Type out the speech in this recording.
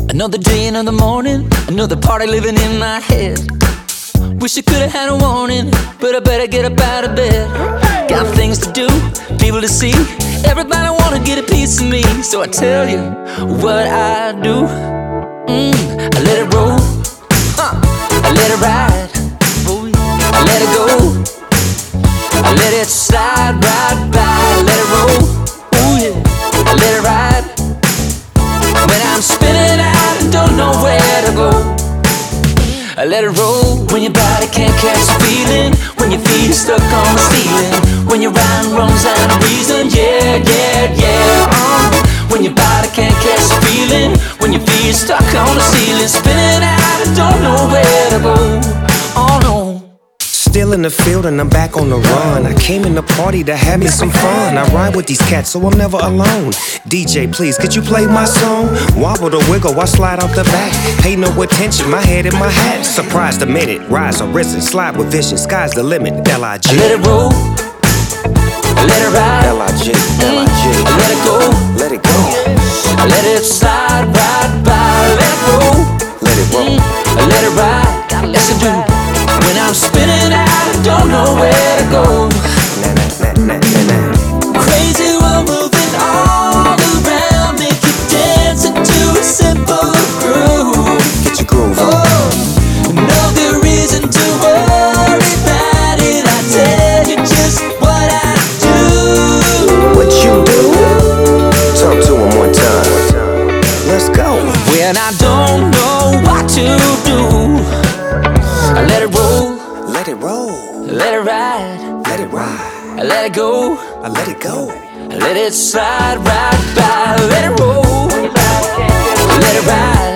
Another day, another morning, another party living in my head. Wish I could've had a warning, but I better get up out of bed. Got things to do, people to see, everybody wanna get a piece of me. So I tell you what I do. I let it roll, I let it ride, I let it go, I let it slide right by. I let it roll, ooh yeah, I let it ride. When I'm spinning out and don't know where to go, I let it roll. When your body can't catch a feeling, when your feet are stuck on the ceiling, when your mind runs out of reason, yeah, yeah, yeah. When your body can't catch a feeling, when your feet are stuck on the ceiling, spinning out and don't know where to go. Oh no. Still in the field and I'm back on the run. I came in the party to have me some fun. I ride with these cats so I'm never alone. DJ, please, could you play my song? Wobble the wiggle, I slide off the back. Pay no attention, my head in my hat. Surprised a minute, rise or risen, slide with vision. Sky's the limit, L.I.G. I let it roll, I let it ride, L.I.G. L.I.G. I let it go, Let it go. I let it slide right by. I let it roll, Let it roll. I let it ride, yes I do. When I'm spinning out, I don't know where to go. Crazy world moving all around, make you dance into a simple groove. Get your groove on. Oh, no good reason to worry about it. I tell you just what I do. What you do? Talk to him one time. Let's go. When I don't know what to do, I let it roll, Let it roll. I let it ride, Let it ride. I let it go, I let it go. I let it slide right by. I let it roll, I let it ride,